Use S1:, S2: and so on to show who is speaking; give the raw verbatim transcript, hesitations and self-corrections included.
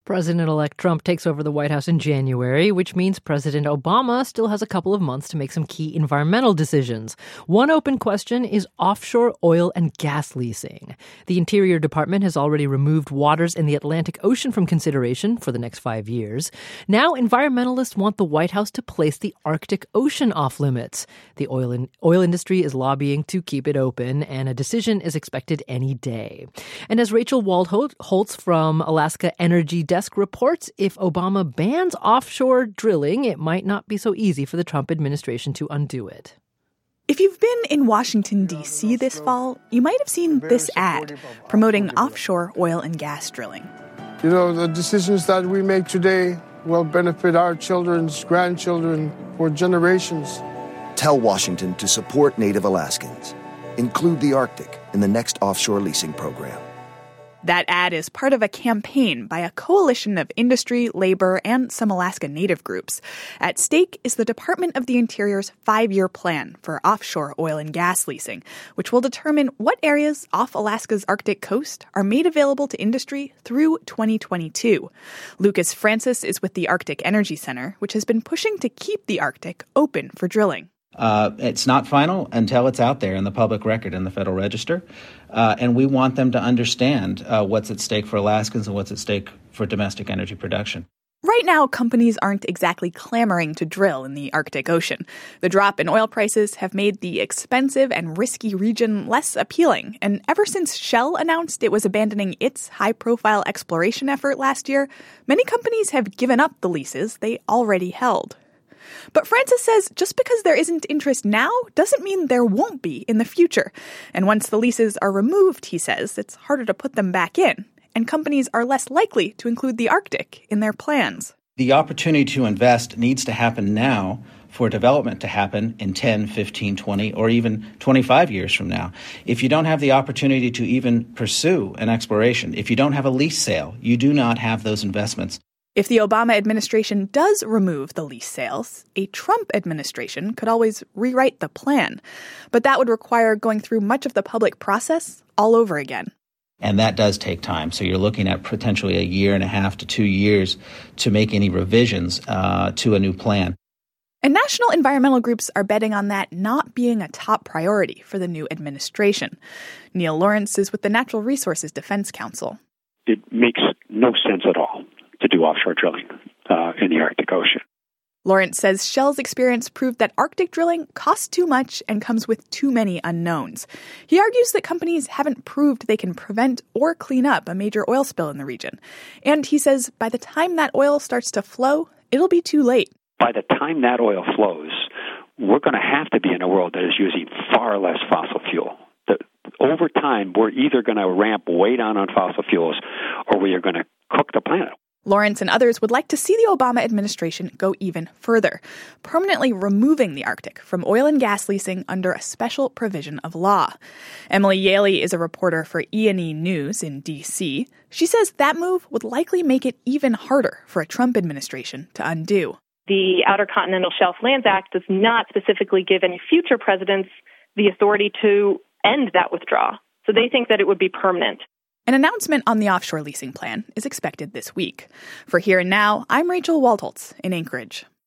S1: President-elect Trump takes over the White House in January, which means President Obama still has a couple of months to make some key environmental decisions. One open question is offshore oil and gas leasing. The Interior Department has already removed waters in the Atlantic Ocean from consideration for the next five years. Now, environmentalists want the White House to place the Arctic Ocean off limits. The oil, in, oil industry is lobbying to keep it open, and a decision is expected any day. And as Rachel Waldholtz from Alaska Energy Desk reports, if Obama bans offshore drilling, it might not be so easy for the Trump administration to undo it.
S2: If you've been in Washington, D C this fall, you might have seen this ad promoting offshore oil and gas drilling.
S3: You know, the decisions that we make today will benefit our children's grandchildren for generations.
S4: Tell Washington to support Native Alaskans. Include the Arctic in the next offshore leasing program.
S2: That ad is part of a campaign by a coalition of industry, labor, and some Alaska Native groups. At stake is the Department of the Interior's five-year plan for offshore oil and gas leasing, which will determine what areas off Alaska's Arctic coast are made available to industry through twenty twenty-two. Lucas Francis is with the Arctic Energy Center, which has been pushing to keep the Arctic open for drilling.
S5: Uh, it's not final until it's out there in the public record in the Federal Register. Uh, and we want them to understand uh, what's at stake for Alaskans and what's at stake for domestic energy production.
S2: Right now, companies aren't exactly clamoring to drill in the Arctic Ocean. The drop in oil prices have made the expensive and risky region less appealing. And ever since Shell announced it was abandoning its high-profile exploration effort last year, many companies have given up the leases they already held. But Francis says just because there isn't interest now doesn't mean there won't be in the future. And once the leases are removed, he says, it's harder to put them back in. And companies are less likely to include the Arctic in their plans.
S5: The opportunity to invest needs to happen now for development to happen in ten, fifteen, twenty, or even twenty-five years from now. If you don't have the opportunity to even pursue an exploration, if you don't have a lease sale, you do not have those investments.
S2: If the Obama administration does remove the lease sales, a Trump administration could always rewrite the plan. But that would require going through much of the public process all over again.
S5: And that does take time. So you're looking at potentially a year and a half to two years to make any revisions uh, to a new plan.
S2: And national environmental groups are betting on that not being a top priority for the new administration. Neil Lawrence is with the Natural Resources Defense Council.
S6: It makes no sense at all to do offshore drilling uh, in the Arctic Ocean.
S2: Lawrence says Shell's experience proved that Arctic drilling costs too much and comes with too many unknowns. He argues that companies haven't proved they can prevent or clean up a major oil spill in the region. And he says by the time that oil starts to flow, it'll be too late.
S6: By the time that oil flows, we're going to have to be in a world that is using far less fossil fuel. The, over time, we're either going to ramp way down on fossil fuels or we are going to cook the planet.
S2: Lawrence and others would like to see the Obama administration go even further, permanently removing the Arctic from oil and gas leasing under a special provision of law. Emily Yaley is a reporter for E and E News in D C. She says that move would likely make it even harder for a Trump administration to undo.
S7: The Outer Continental Shelf Lands Act does not specifically give any future presidents the authority to end that withdrawal. So they think that it would be permanent.
S2: An announcement on the offshore leasing plan is expected this week. For Here and Now, I'm Rachel Waldholtz in Anchorage.